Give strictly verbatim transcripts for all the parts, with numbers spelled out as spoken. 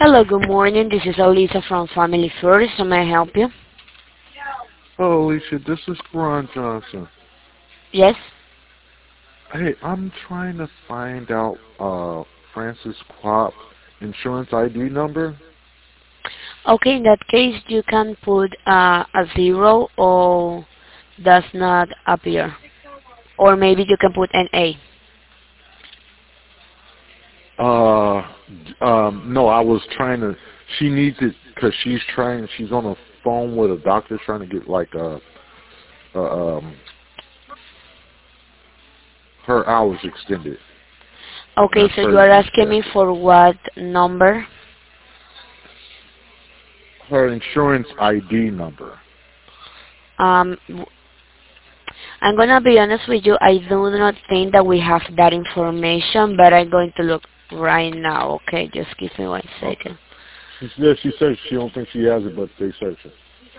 Hello, good morning. This is Elisa from Family First. How may I help you? Hello, Alicia. This is Ron Johnson. Yes? Hey, I'm trying to find out uh, Francis Klopp insurance I D number. Okay, in that case, you can put uh, a zero or does not appear. Or maybe you can put an A. Uh, um, no, I was trying to. She needs it because she's trying. She's on a phone with a doctor trying to get like a, a um, her hours extended. And Okay, I've so you heard are you asking me said for what number? her insurance I D number. Um, w- I'm going to be honest with you. I do not think that we have that information, but I'm going to look right now. Okay, just give me one Okay. second. She said she says she don't think she has it, but they searching.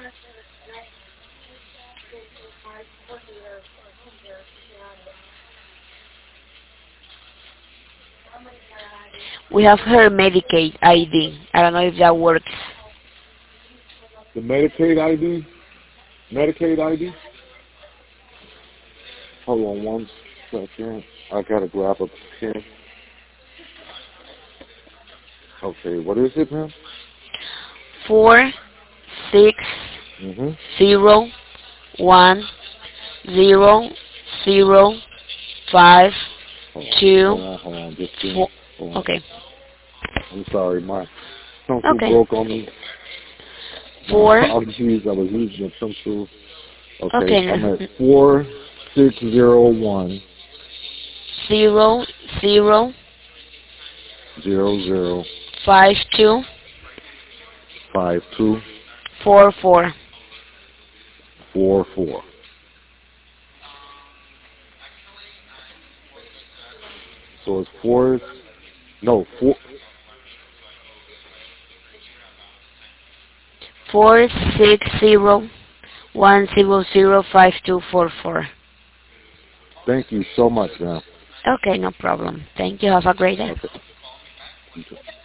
We have her Medicaid I D. I don't know if that works. The Medicaid I D. Medicaid I D. Hold on one second. I gotta grab a pen. Okay, what is it, man? Four, six, Mhm. zero, one, zero, zero, five, Hold on, two, hold on, hold on. Just give four. me. Hold on. Okay. I'm sorry, my pencil Okay. broke on me. My Four. apologies. I was using a pencil. Okay, Okay. I'm at n- four six zero one Zero, zero, zero zero five, two, five two four, four. four four. So it's four. No, four. Four, six, zero, one, zero, zero, five, two, four, four. Thank you so much, man. Okay, no problem. Thank you. Have a great day. Okay. You too.